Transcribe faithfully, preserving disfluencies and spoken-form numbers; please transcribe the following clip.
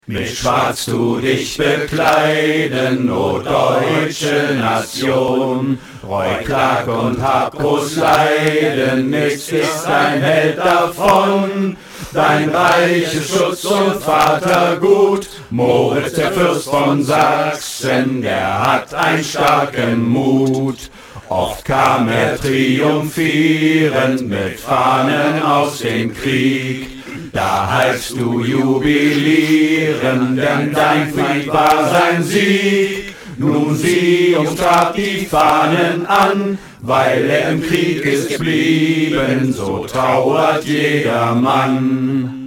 Mit Schwarz du dich bekleiden, o deutsche Nation. Reu, Klag und Habgroß leiden, nichts ist ein Held davon. Dein reiches Schutz und Vatergut, Moritz der Fürst von Sachsen, der hat einen starken Mut. Oft kam er triumphierend mit Fahnen aus dem Krieg. Da heilst du jubilieren, denn dein Fried war sein Sieg. Nun sieh und trag die Fahnen an, weil er im Krieg ist blieben, so trauert jeder Mann.